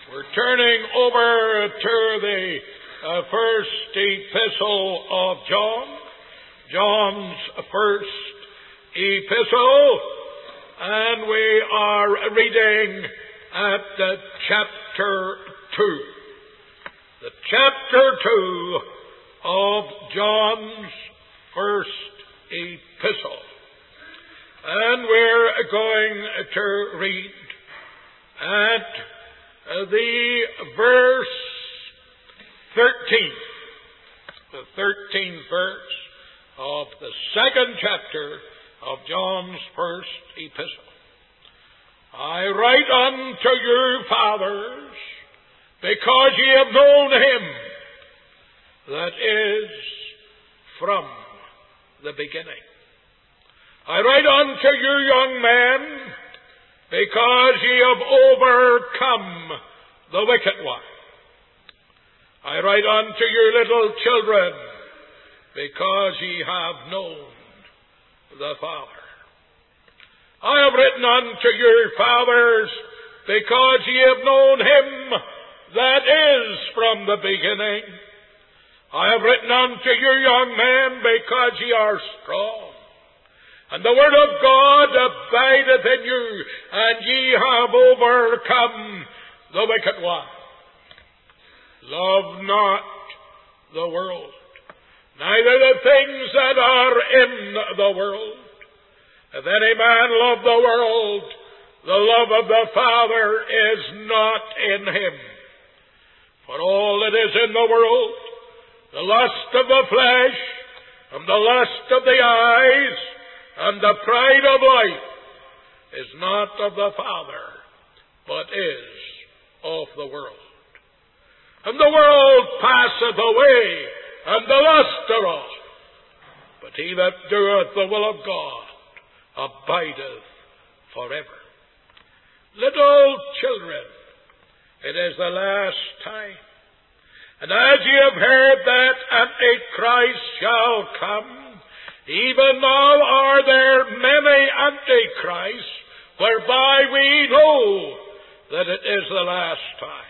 We're turning over to the first epistle of John, John's first epistle, and we are reading at chapter 2. The chapter 2 of John's first epistle. And we're going to read at the verse 13, the 13th verse of the second chapter of John's first epistle. I write unto you, fathers, because ye have known him that is from the beginning. I write unto you, young men, because ye have overcome the wicked one. I write unto you, little children, because ye have known the Father. I have written unto you, fathers, because ye have known him that is from the beginning. I have written unto you, young men, because ye are strong, and the word of God abideth in you, and ye have overcome the wicked one. Love not the world, neither the things that are in the world. If any man love the world, the love of the Father is not in him. For all that is in the world, the lust of the flesh, and the lust of the eyes, and the pride of life, is not of the Father, but is of the world. And the world passeth away, and the lust thereof. But he that doeth the will of God abideth forever. Little children, it is the last time. And as ye have heard that Antichrist shall come, even now are there many antichrists, whereby we know that it is the last time.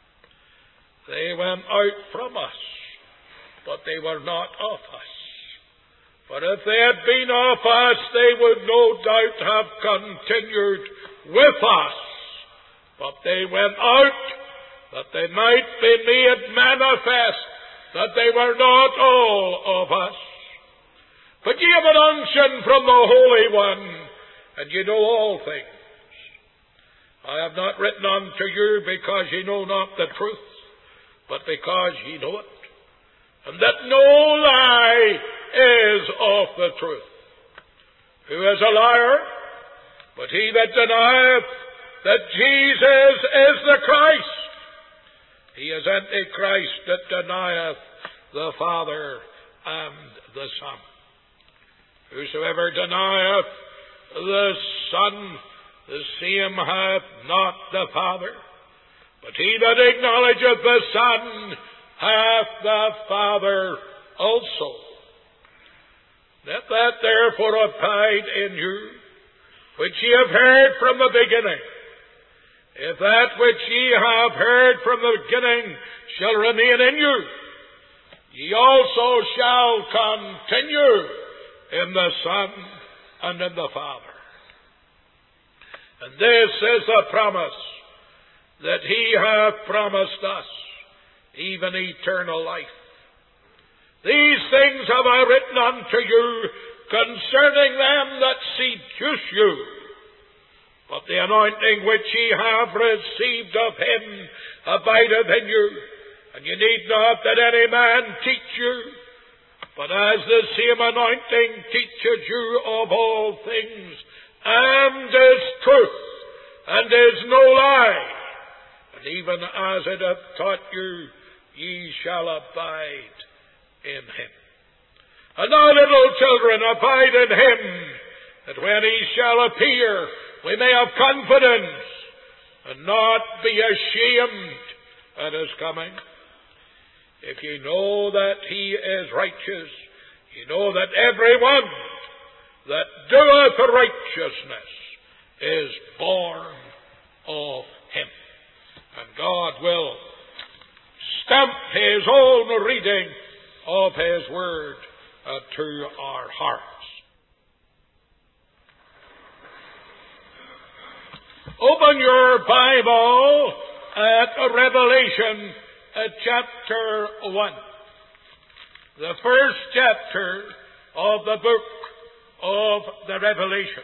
They went out from us, but they were not of us. For if they had been of us, they would no doubt have continued with us. But they went out, that they might be made manifest that they were not all of us. But ye have an unction from the Holy One, and ye know all things. I have not written unto you because ye know not the truth, but because ye know it, and that no lie is of the truth. Who is a liar? But he that denieth that Jesus is the Christ. He is Antichrist that denieth the Father and the Son. Whosoever denieth the Son, the same hath not the Father. But he that acknowledgeth the Son hath the Father also. Let that therefore abide in you, which ye have heard from the beginning. If that which ye have heard from the beginning shall remain in you, ye also shall continue in the Son and in the Father. And this is the promise that he hath promised us, even eternal life. These things have I written unto you concerning them that seduce you. But the anointing which ye have received of him abideth in you, and ye need not that any man teach you. But as the same anointing teacheth you of all things, and is truth, and is no lie, and even as it hath taught you, ye shall abide in him. And now, little children, abide in him, that when he shall appear, we may have confidence, and not be ashamed at his coming. If ye know that he is righteous, ye know that everyone that doeth righteousness is born of him. And God will stamp His own reading of His Word to our hearts. Open your Bible at Revelation chapter 1. The first chapter of the book of the Revelation.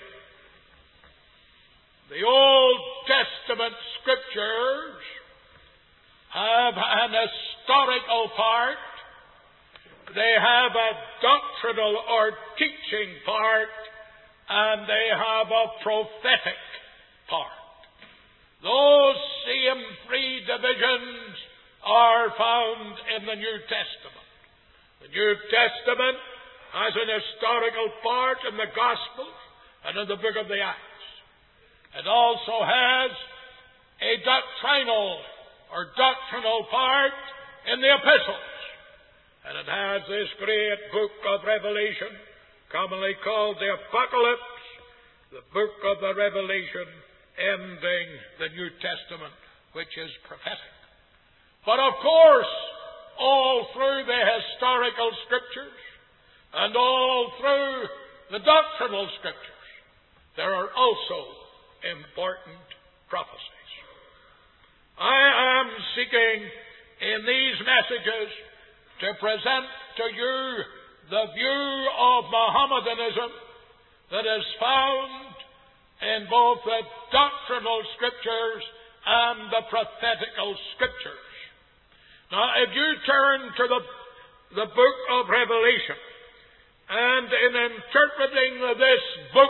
The Old Testament Scriptures have an historical part. They have a doctrinal or teaching part, and they have a prophetic part. Those same three divisions are found in the New Testament. The New Testament has an historical part in the Gospels and in the book of the Acts. It also has a doctrinal part in the epistles. And it has this great book of Revelation, commonly called the Apocalypse, the book of the Revelation, ending the New Testament, which is prophetic. But of course, all through the historical Scriptures and all through the doctrinal Scriptures, there are also important prophecies. I am seeking in these messages to present to you the view of Mohammedanism that is found in both the doctrinal Scriptures and the prophetical Scriptures. Now, if you turn to the book of Revelation, and in interpreting this book,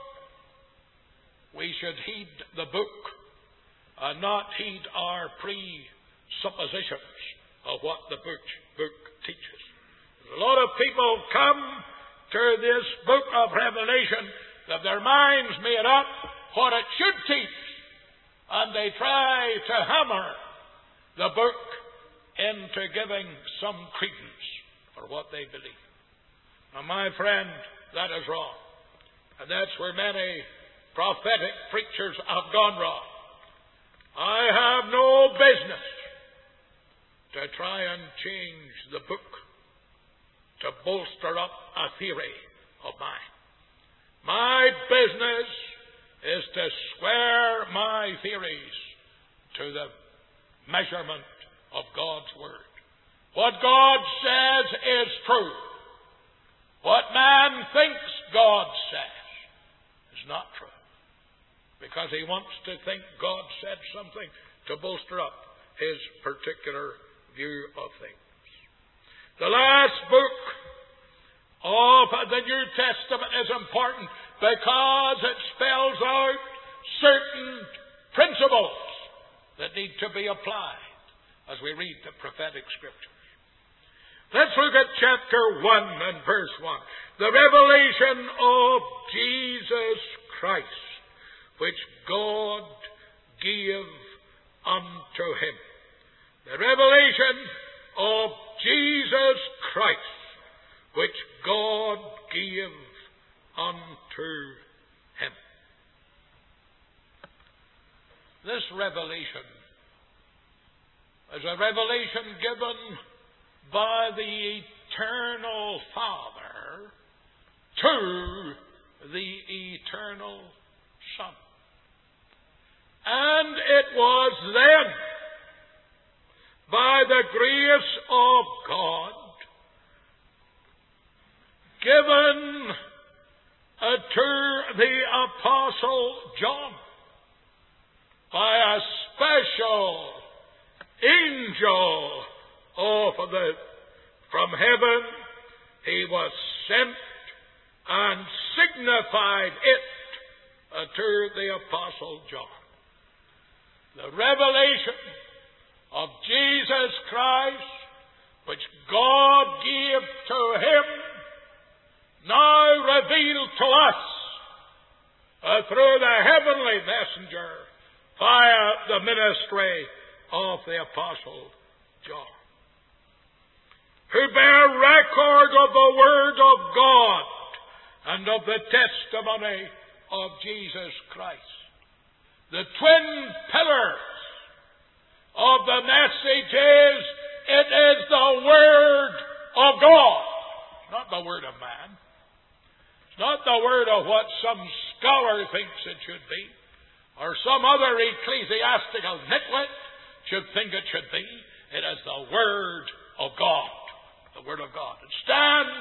we should heed the book and not heed our presuppositions of what the book teaches. A lot of people come to this book of Revelation with their minds made up what it should teach, and they try to hammer the book into giving some credence for what they believe. Now, my friend, that is wrong. And that's where many prophetic preachers have gone wrong. I have no business to try and change the book to bolster up a theory of mine. My business is to square my theories to the measurement of God's Word. What God says is true. What man thinks God says is not true, because he wants to think God said something to bolster up his particular view of things. The last book of the New Testament is important because it spells out certain principles that need to be applied as we read the prophetic Scriptures. Let's look at chapter 1 and verse 1. The revelation of Jesus Christ, which God gave unto him. The revelation of Jesus Christ, which God gave unto him. This revelation is a revelation given by the eternal Father to the eternal Son. And it was then, by the grace of God, given to the Apostle John by a special angel from heaven. He was sent and signified it to the Apostle John. The revelation of Jesus Christ, which God gave to him, now revealed to us through the heavenly messenger via the ministry of the Apostle John, who bear record of the Word of God and of the testimony of Jesus Christ. The twin pillars of the message is, it is the Word of God. It's not the Word of man. It's not the Word of what some scholar thinks it should be, or some other ecclesiastical nitwit should think it should be. It is the Word of God. The Word of God. It stands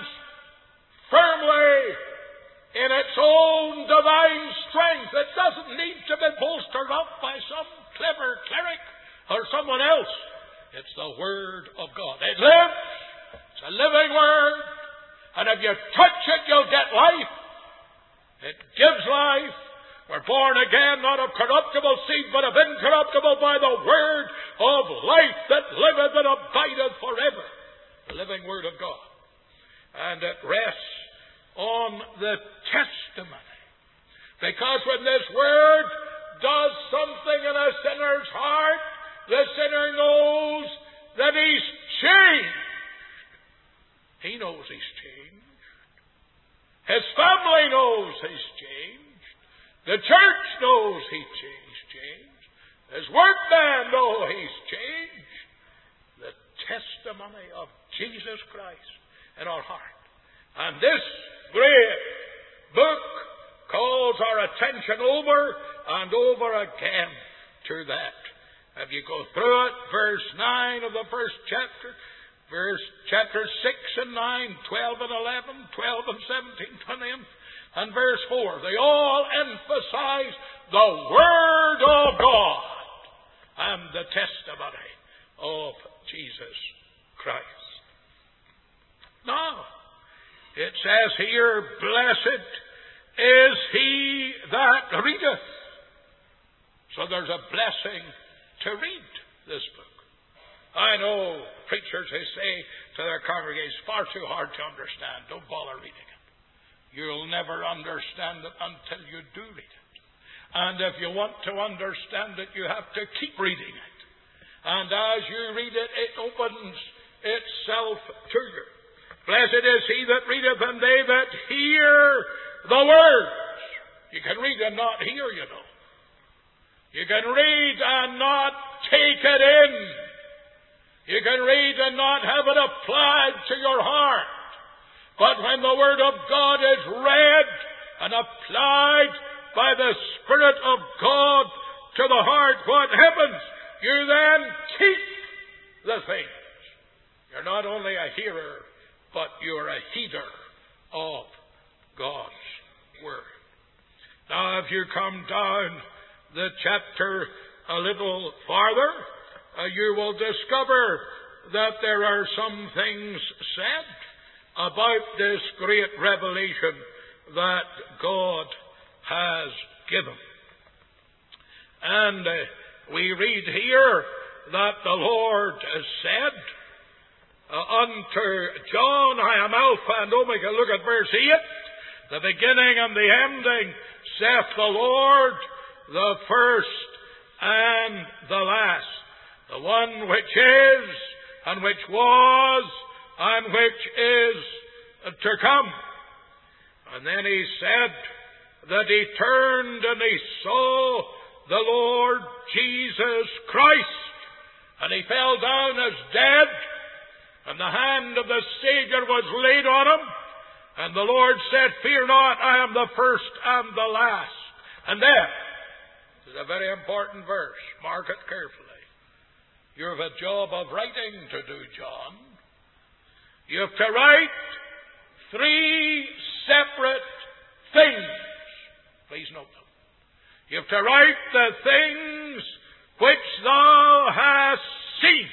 firmly in its own divine strength. It doesn't need to be bolstered up by some clever cleric or someone else. It's the Word of God. It lives. It's a living Word. And if you touch it, you'll get life. It gives life. We're born again, not of corruptible seed, but of incorruptible, by the Word of life that liveth and abideth forever. The living Word of God. And it rests on the testimony. Because when this Word does something in a sinner's heart, the sinner knows that he's changed. He knows he's changed. His family knows he's changed. The church knows he's changed. His workmen know he's changed. The testimony of Jesus Christ in our heart. And this great book calls our attention over and over again to that. If you go through it, verse 9 of the first chapter, chapter 6 and 9, 12 and 11, 12 and 17, 20, and verse 4, they all emphasize the Word of God and the testimony of Jesus Christ. Now, it says here, blessed is he that readeth. So there's a blessing to read this book. I know preachers who say to their congregations, far too hard to understand, don't bother reading it. You'll never understand it until you do read it. And if you want to understand it, you have to keep reading it. And as you read it, it opens itself to you. Blessed is he that readeth, and they that hear the words. You can read and not hear, you know. You can read and not take it in. You can read and not have it applied to your heart. But when the Word of God is read and applied by the Spirit of God to the heart, what happens? You then keep the things. You're not only a hearer, but you're a heeder of God's Word. Now, if you come down the chapter a little farther, you will discover that there are some things said about this great revelation that God has given. And we read here that the Lord said unto John, I am Alpha and Omega. Look at verse 8. The beginning and the ending, saith the Lord, the first and the last, the one which is, and which was, and which is to come. And then he said that he turned and he saw the Lord Jesus Christ, and he fell down as dead, and the hand of the Savior was laid on him, and the Lord said, fear not, I am the first and the last. And then, this is a very important verse, mark it carefully. You have a job of writing to do, John. You have to write 3 separate things. Please note them. You have to write the things which thou hast seen.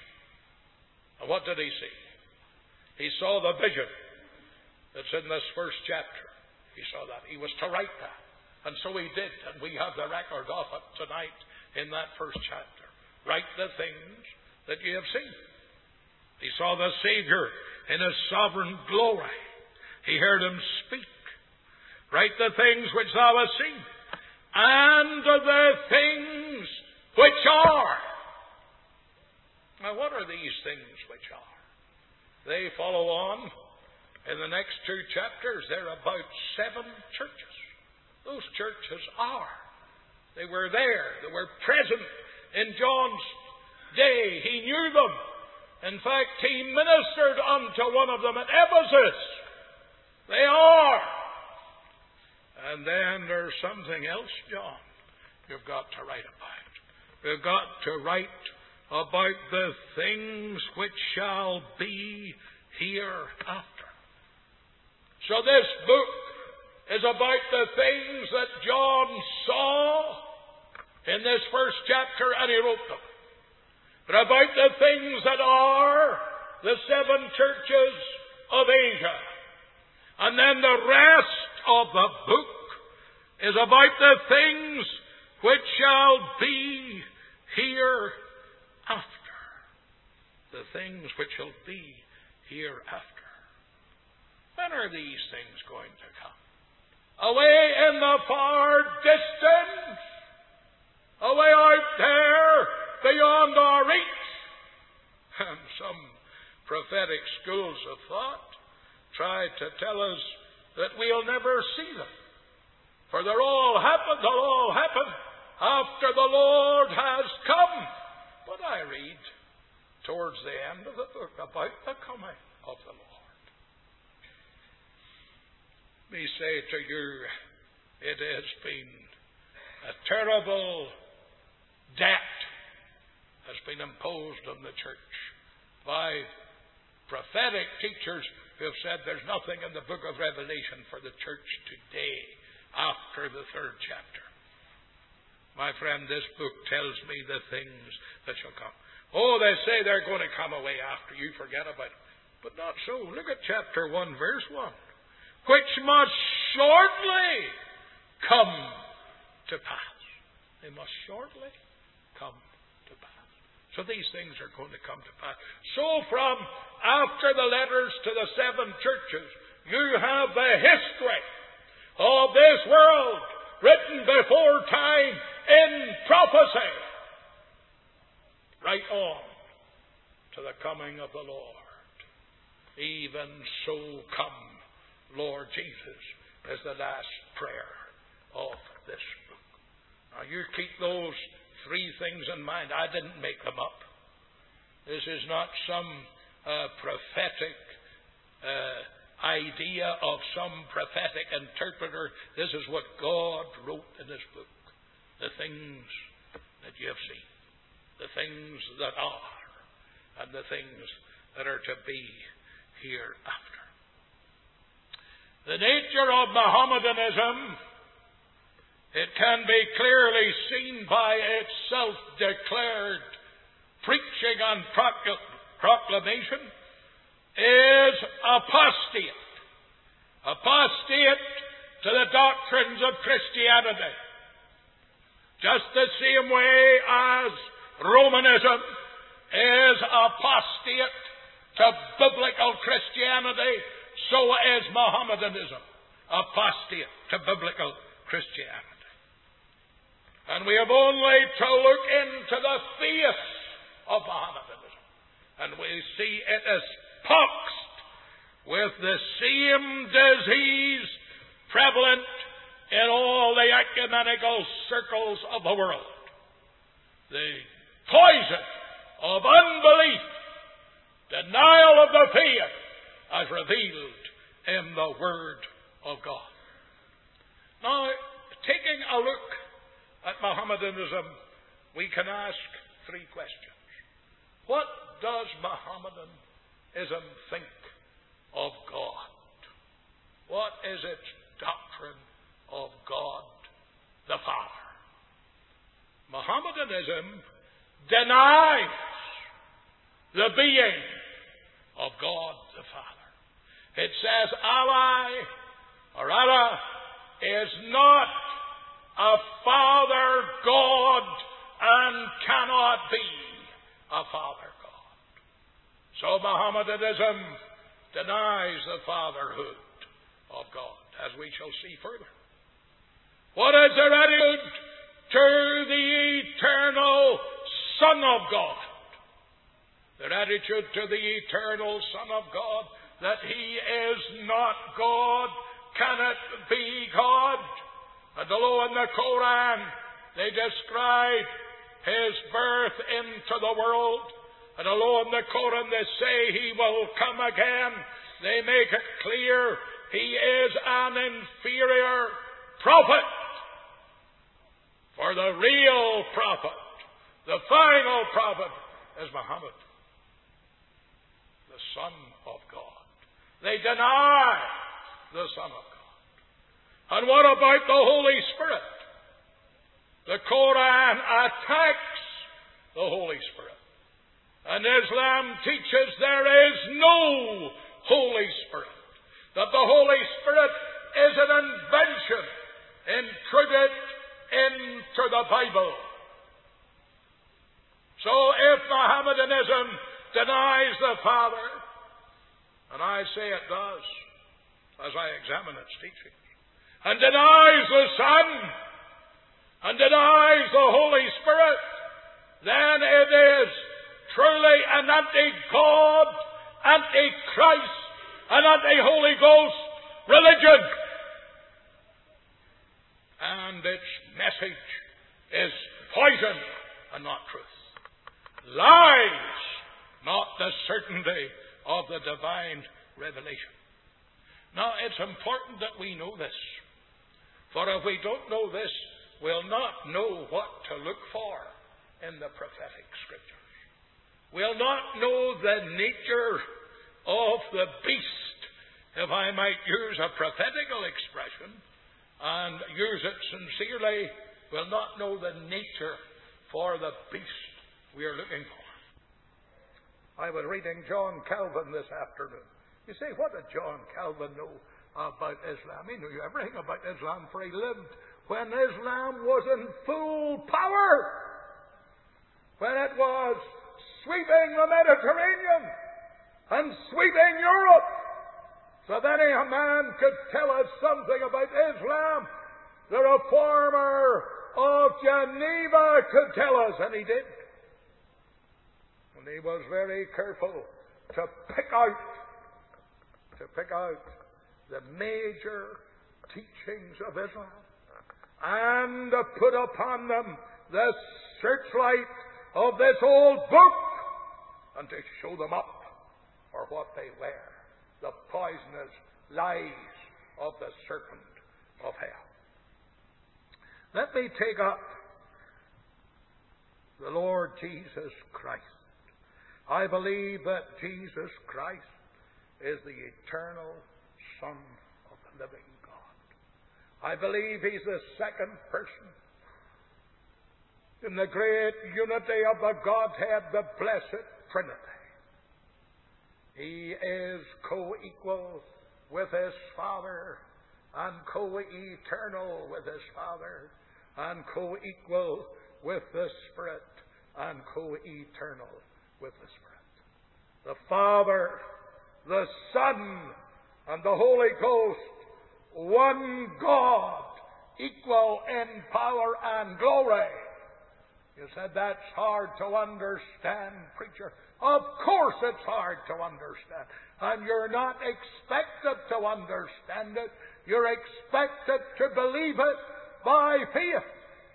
And what did he see? He saw the vision that's in this first chapter. He saw that. He was to write that. And so he did. And we have the record of it tonight in that first chapter. Write the things that you have seen. He saw the Savior in his sovereign glory. He heard him speak. Write the things which thou hast seen, and the things which are. Now, what are these things which are? They follow on in the next 2 chapters. They're about 7 churches. Those churches are. They were there. They were present in John's day. He knew them. In fact, he ministered unto one of them at Ephesus. They are. And then there's something else, John, you've got to write about. You've got to write about the things which shall be hereafter. So this book is about the things that John saw in this first chapter, and he wrote them. But about the things that are the 7 churches of Asia. And then the rest of the book is about the things which shall be hereafter. The things which shall be hereafter. When are these things going to come? Away in the far distance, away out there beyond our reach. And some prophetic schools of thought try to tell us that we'll never see them. For they'll all happen after the Lord has come. But I read towards the end of the book about the coming of the Lord. Let me say to you, it has been a terrible debt has been imposed on the church by prophetic teachers who have said there's nothing in the book of Revelation for the church today after the 3rd chapter. My friend, this book tells me the things that shall come. Oh, they say they're going to come away after you, forget about it. But not so. Look at chapter 1, verse 1. Which must shortly come to pass. They must shortly come to pass. So these things are going to come to pass. So from after the letters to the 7 churches, you have the history of this world written before time in prophecy. Right on to the coming of the Lord. Even so come, Lord Jesus, is the last prayer of this book. Now you keep those 3 things in mind. I didn't make them up. This is not some prophetic idea of some prophetic interpreter. This is what God wrote in His book. The things that you have seen. The things that are. And the things that are to be hereafter. The nature of Mohammedanism, it can be clearly seen by its self-declared preaching and proclamation, is apostate. Apostate to the doctrines of Christianity. Just the same way as Romanism is apostate to biblical Christianity, so is Mohammedanism apostate to biblical Christianity. And we have only to look into the face of Mohammedanism, and we see it is poxed with the same disease prevalent in all the ecumenical circles of the world. The poison of unbelief, denial of the faith, as revealed in the Word of God. Now, taking a look at Mohammedanism, we can ask 3 questions. What does Mohammedanism think of God? What is its doctrine of God the Father? Mohammedanism denies the being of God the Father. It says Allah is not a Father God and cannot be a Father God. So Mohammedanism denies the fatherhood of God, as we shall see further. What is their attitude to the eternal Son of God? Their attitude to the eternal Son of God, that He is not God, cannot be God. And below in the Quran, they describe His birth into the world. And although in the Quran they say He will come again, they make it clear He is an inferior prophet. For the real prophet, the final prophet, is Muhammad, the Son of God. They deny the Son of God. And what about the Holy Spirit? The Quran attacks the Holy Spirit. And Islam teaches there is no Holy Spirit. That the Holy Spirit is an invention intruded into the Bible. So if Mohammedanism denies the Father, and I say it does, as I examine its teachings, and denies the Son, and denies the Holy Spirit, then it is truly an anti-God, anti-Christ, an anti-Holy Ghost religion. And its message is poison and not truth. Lies, not the certainty of the divine revelation. Now, it's important that we know this. For if we don't know this, we'll not know what to look for in the prophetic scriptures. We'll not know the nature of the beast, if I might use a prophetical expression, and use it sincerely. We'll not know the nature for the beast we are looking for. I was reading John Calvin this afternoon. You say, what did John Calvin know about Islam? He knew everything about Islam, for he lived when Islam was in full power, when it was sweeping the Mediterranean and sweeping Europe. So that a man could tell us something about Islam, the reformer of Geneva could tell us, and he did. And he was very careful to pick out the major teachings of Islam and to put upon them the searchlight of this old book and to show them up for what they were. The poisonous lies of the serpent of hell. Let me take up the Lord Jesus Christ. I believe that Jesus Christ is the eternal Son of the living God. I believe He's the second person in the great unity of the Godhead, the Blessed Trinity. He is co-equal with His Father, and co-eternal with His Father, and co-equal with the Spirit, and co-eternal with the Spirit. The Father, the Son, and the Holy Ghost, one God, equal in power and glory. You said, that's hard to understand, preacher. Of course it's hard to understand. And you're not expected to understand it. You're expected to believe it by faith.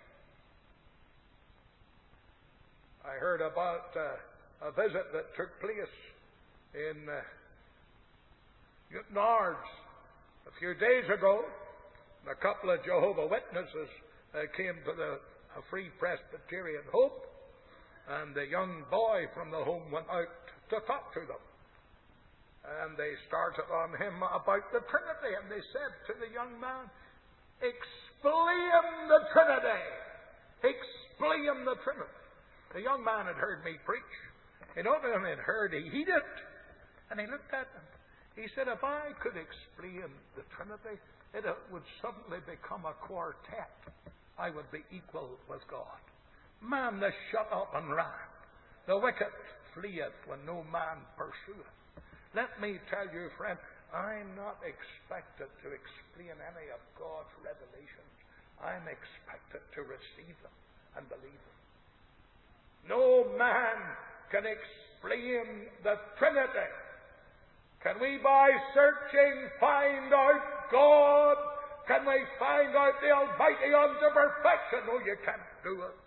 I heard about a visit that took place in Newton Ards a few days ago. A couple of Jehovah's Witnesses came to the Free Presbyterian Hope, and the young boy from the home went out to talk to them. And they started on him about the Trinity, and they said to the young man, explain the Trinity. Explain the Trinity. The young man had heard me preach. He not only had heard, he heeded. And he looked at them. He said, if I could explain the Trinity, it would suddenly become a quartet. I would be equal with God. Man is shut up and ran. The wicked fleeth when no man pursueth. Let me tell you, friend, I'm not expected to explain any of God's revelations. I'm expected to receive them and believe them. No man can explain the Trinity. Can we, by searching, find out God? Can we find out the Almighty unto perfection? No, you can't do it.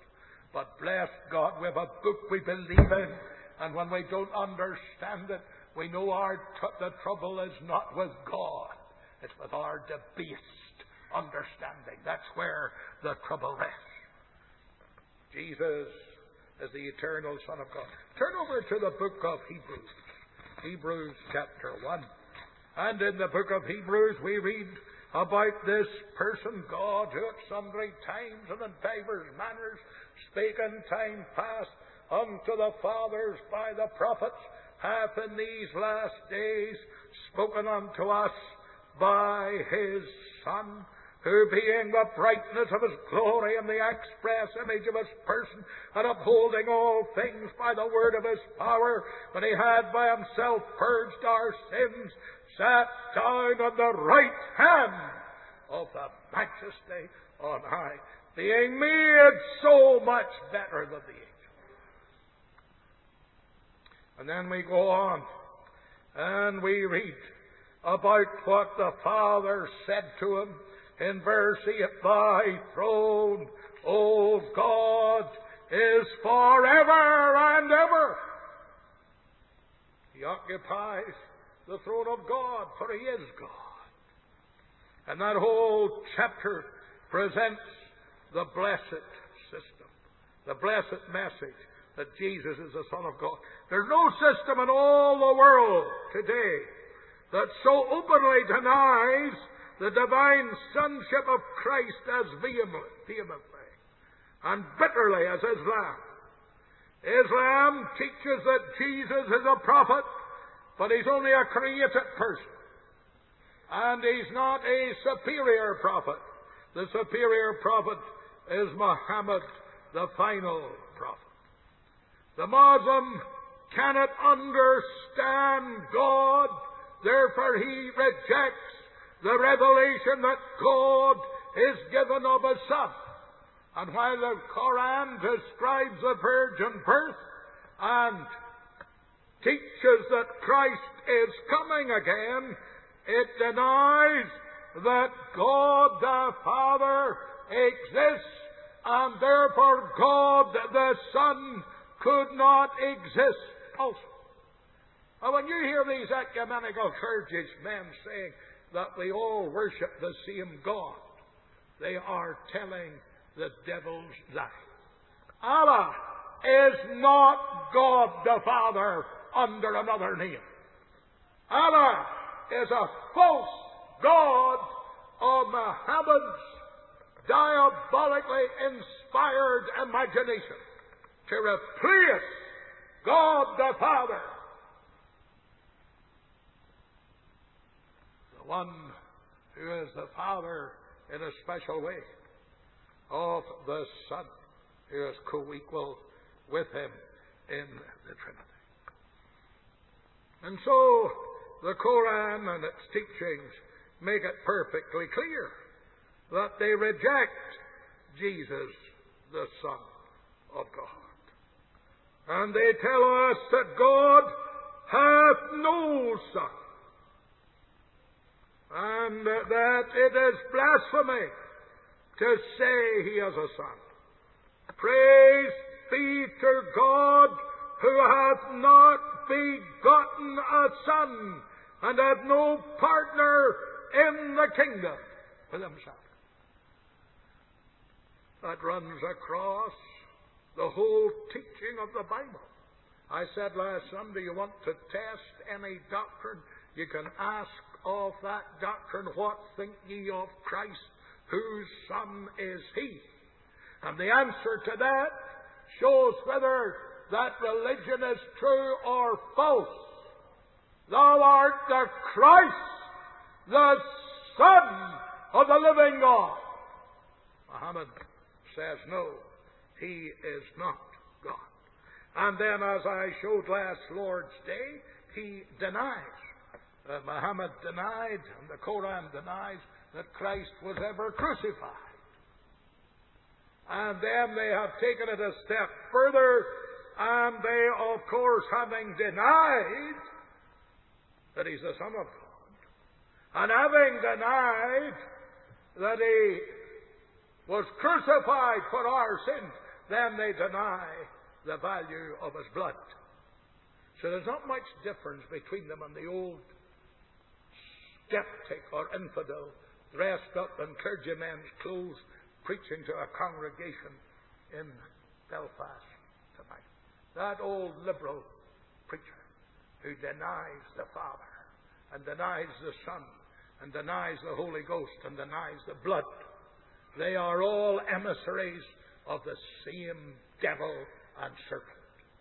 But bless God, we have a book we believe in, and when we don't understand it, we know the trouble is not with God. It's with our debased understanding. That's where the trouble rests. Jesus is the eternal Son of God. Turn over to the book of Hebrews. Hebrews chapter 1. And in the book of Hebrews we read about this person, God, who at sundry times and in divers manners spake in time past unto the fathers by the prophets, hath in these last days spoken unto us by His Son, who being the brightness of His glory and the express image of His person, and upholding all things by the word of His power, when He had by Himself purged our sins, sat down on the right hand of the Majesty on high, being made so much better than the angels. And then we go on, and we read about what the Father said to Him in verse 8, Thy throne, O God, is forever and ever. He occupies the throne of God, for He is God. And that whole chapter presents the blessed system, the blessed message that Jesus is the Son of God. There's no system in all the world today that so openly denies the divine sonship of Christ as vehemently and bitterly as Islam. Islam teaches that Jesus is a prophet, but He's only a created person. And He's not a superior prophet. The superior prophet is Muhammad, the final prophet. The Muslim cannot understand God, therefore he rejects the revelation that God is given of His Son. And while the Quran describes the virgin birth and teaches that Christ is coming again, it denies that God the Father exists, and therefore God the Son could not exist also. And when you hear these ecumenical churches, men saying that we all worship the same God, they are telling the devil's lie. Allah is not God the Father under another name. Allah is a false God of Muhammad's diabolically inspired imagination to replace God the Father. The one who is the Father in a special way of the Son, who is co-equal with Him in the Trinity. And so the Quran and its teachings make it perfectly clear that they reject Jesus, the Son of God. And they tell us that God hath no Son, and that it is blasphemy to say He has a Son. Praise be to God, who hath not begotten a Son, and hath no partner in the kingdom with Himself. That runs across the whole teaching of the Bible. I said last Sunday, you want to test any doctrine, you can ask of that doctrine, what think ye of Christ, whose Son is He? And the answer to that shows whether that religion is true or false. Thou art the Christ, the Son of the living God. Muhammad says no, He is not God. And then, as I showed last Lord's Day, he denies, Muhammad denied, and the Quran denies, that Christ was ever crucified. And then they have taken it a step further, and they, of course, having denied that He's the Son of God, and having denied that He was crucified for our sins, then they deny the value of his blood. So there's not much difference between them and the old skeptic or infidel dressed up in clergyman's clothes preaching to a congregation in Belfast tonight. That old liberal preacher who denies the Father and denies the Son and denies the Holy Ghost and denies the blood. They are all emissaries of the same devil and serpent.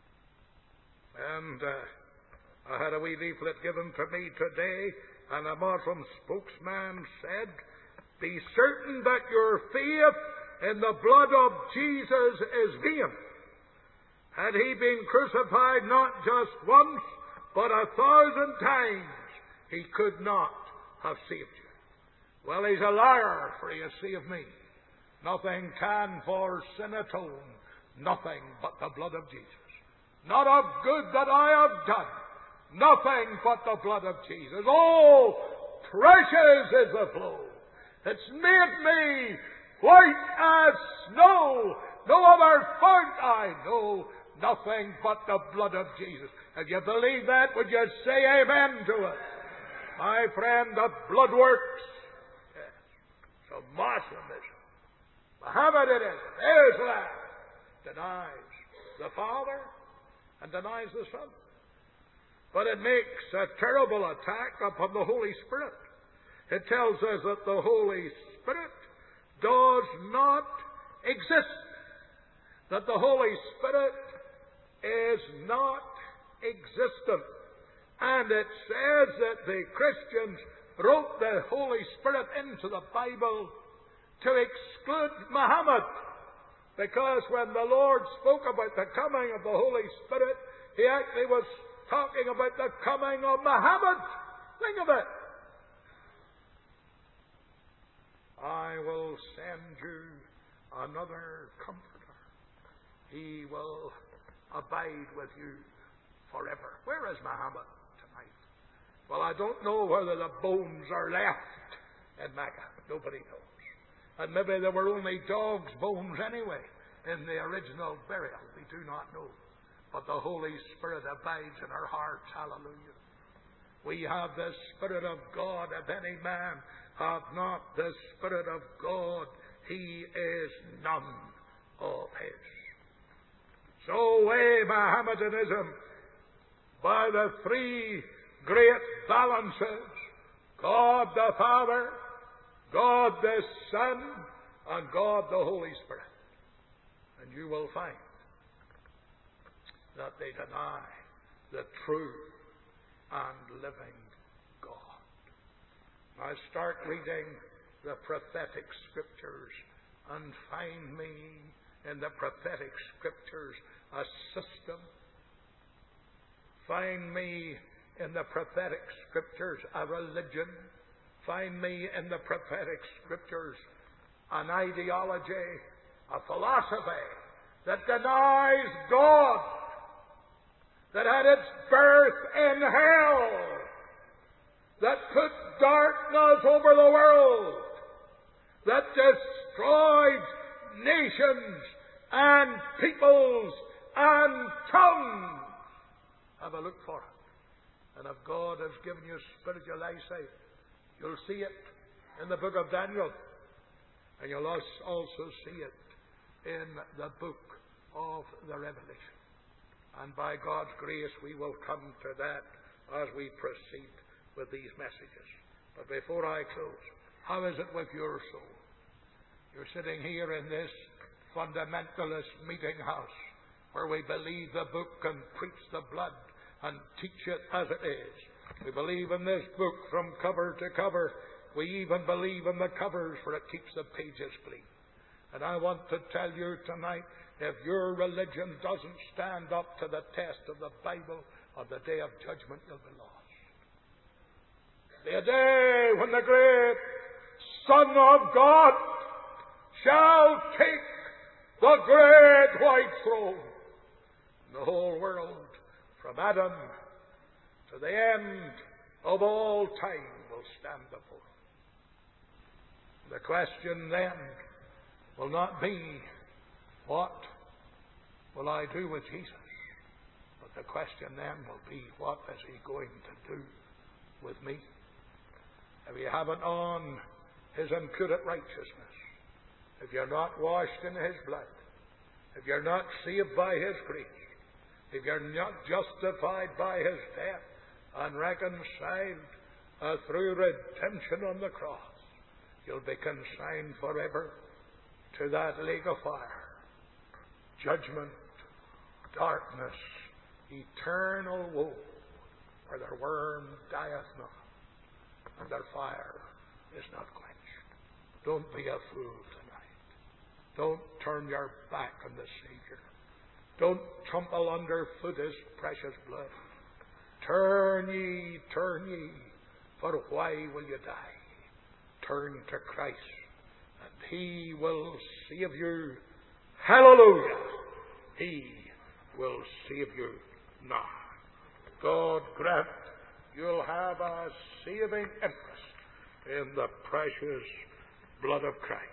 And I had a wee leaflet given to me today, and a Muslim spokesman said, "Be certain that your faith in the blood of Jesus is vain. Had he been crucified not just once, but 1,000 times, he could not have saved you." Well, he's a liar, for he has saved me. Nothing can for sin atone, nothing but the blood of Jesus. Not of good that I have done, nothing but the blood of Jesus. Oh, precious is the flow. It's made me white as snow. No other fount I know, nothing but the blood of Jesus. If you believe that, would you say amen to it? My friend, the blood works. Yes. So Moslemism, Mohammedanism, Islam denies the Father and denies the Son. But it makes a terrible attack upon the Holy Spirit. It tells us that the Holy Spirit does not exist. That the Holy Spirit is not existent. And it says that the Christians wrote the Holy Spirit into the Bible to exclude Muhammad. Because when the Lord spoke about the coming of the Holy Spirit, he actually was talking about the coming of Muhammad. Think of it. I will send you another comforter. He will abide with you forever. Where is Muhammad tonight? Well, I don't know whether the bones are left in Mecca. Nobody knows. And maybe there were only dogs' bones anyway in the original burial. We do not know. But the Holy Spirit abides in our hearts. Hallelujah. We have the Spirit of God. If any man have not the Spirit of God, he is none of his. So weigh Mohammedanism by the three great balances: God the Father, God the Son, and God the Holy Spirit. And you will find that they deny the true and living God. I start reading the prophetic scriptures and find me in the prophetic scriptures a system. Find me in the prophetic scriptures a religion. Find me in the prophetic scriptures an ideology, a philosophy that denies God, that had its birth in hell, that put darkness over the world, that destroyed nations and peoples and tongues. Have a look for it. And if God has given you spiritual eyesight, you'll see it in the book of Daniel. And you'll also see it in the book of the Revelation. And by God's grace, we will come to that as we proceed with these messages. But before I close, how is it with your soul? You're sitting here in this fundamentalist meeting house where we believe the book and preach the blood and teach it as it is. We believe in this book from cover to cover. We even believe in the covers, for it keeps the pages clean. And I want to tell you tonight, if your religion doesn't stand up to the test of the Bible, on the day of judgment you'll be lost. The day when the great Son of God shall take the great white throne. The whole world, from Adam to the end of all time, will stand before him. The question then will not be what will I do with Jesus? But the question then will be, what is he going to do with me? If you haven't on his imputed righteousness, if you're not washed in his blood, if you're not saved by his grace, if you're not justified by his death and reconciled through redemption on the cross, you'll be consigned forever to that lake of fire, judgment, darkness, eternal woe, where their worm dieth not and their fire is not quenched. Don't be a fool tonight. Don't turn your back on the Savior. Don't trample underfoot his precious blood. Turn ye, for why will you die? Turn to Christ, and he will save you. Hallelujah! He will save you now. God grant you'll have a saving interest in the precious blood of Christ.